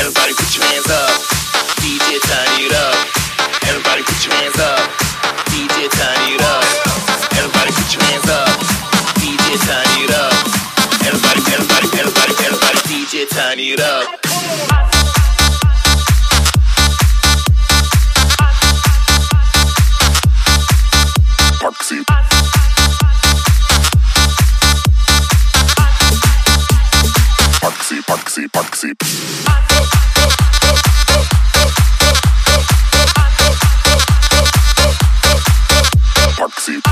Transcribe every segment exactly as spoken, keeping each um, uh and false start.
Everybody put your hands up. D J turn it up. Everybody put your hands up. D J turn it up. Everybody put your hands up. D J turn it up. Everybody, everybody, everybody, everybody, D J turn it up. Parksy, Parksy. Parksy.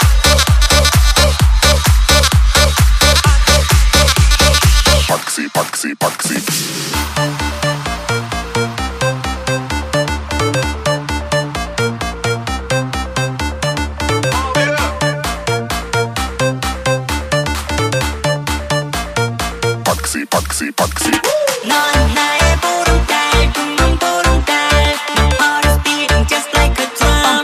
Parksy, Parksy, Parksy. Parksy, Parksy, Parksy. 넌 나의 보름달, 둥둥 보름달. My heart is beating just like a drum.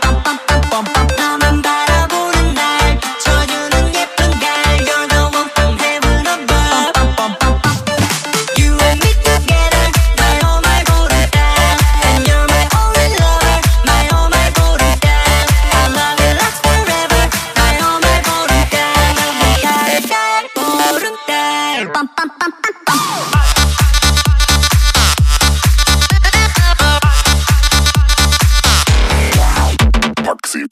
너만 바라보는 날 비춰주는 예쁜 달. You're the one from heaven above. You and me together, my oh my 보름달. And you're my only lover, my oh my 보름달. Our love will last forever, my oh my 보름달. 달, 달, 보름달. 빰빰빰빰빰. Parksy.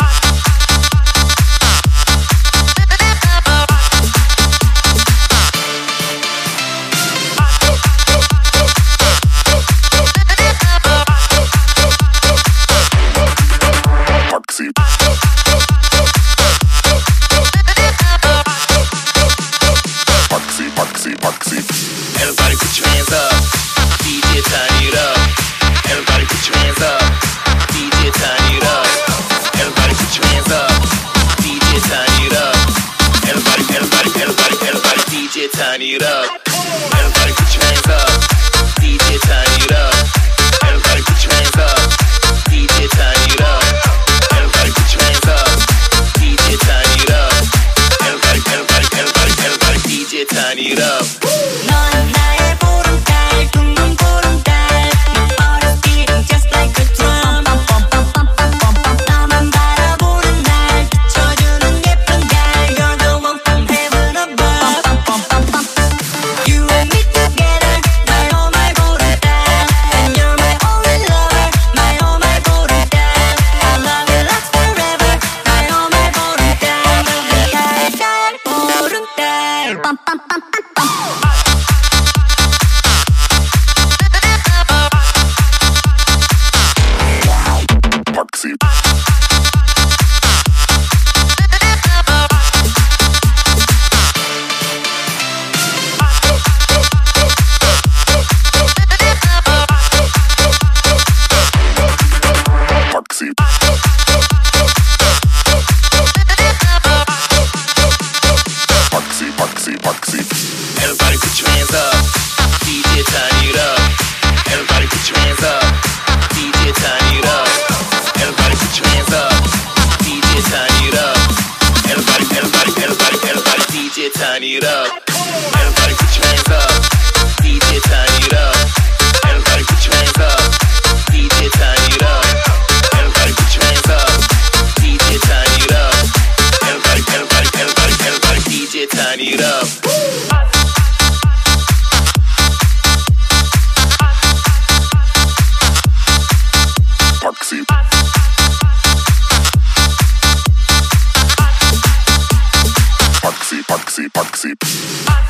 Parksy. Parksy, Parksy, Parksy. Everybody put your hands up. D J turn it up. Everybody put your hands up. D J turn it up. Everybody put your hands up. D J turn it up. Everybody, everybody, everybody, everybody, D J turn it up. Everybody put your hands up. D J turn it up. Everybody put your hands up. D J turn it up. Everybody put your hands up. D J turn it up. Everybody, everybody, everybody, everybody, D J turn it up. 넌 나의 보름달, 둥둥 보름달. My heart is beating just like a drum. 너만 바라보는 날 비춰주는 예쁜 달. You're the one from heaven above. You and me together, my oh my 보름달. And you're my only lover, my oh my 보름달. Our love will last forever, my oh my 보름달. 달, 달, 보름달. 빰빰빰빰빰. Parksy. Parksy. Parksy, Parksy, Parksy. Everybody put your hands up. D J turn it up. Everybody put your hands up. D J turn it up. Everybody put your hands up. D J turn it up. Everybody, everybody, everybody, everybody, D J turn it up. Everybody put your hands up. D J turn it up. Everybody put your hands up. D J turn it up. Everybody put your hands up. D J turn it up. Everybody, everybody, everybody, everybody, D J turn it up. Parksy. Parksy, Parksy, Parksy.